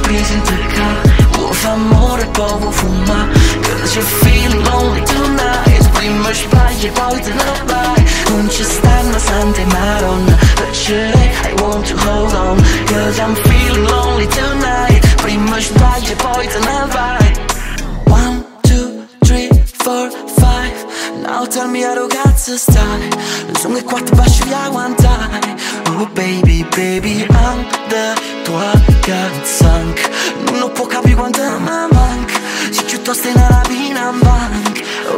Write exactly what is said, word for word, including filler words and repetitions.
breeze in the car. Vuoi fa amore e poi vuoi fumare, cause you're feeling lonely tonight. Prima sbagli e poi te ne vai, non ci stanno sante maronna, but today I want to hold on, cause I'm feeling lonely tonight. Prima sbagli e poi te ne vai. One, two, three, four, five. Now tell me how cazzo stai, sono le quattro baci di aguantai. Oh baby, baby, anche tua canzone non può capire quanto mi manca, se piuttosto è una rapina in banca.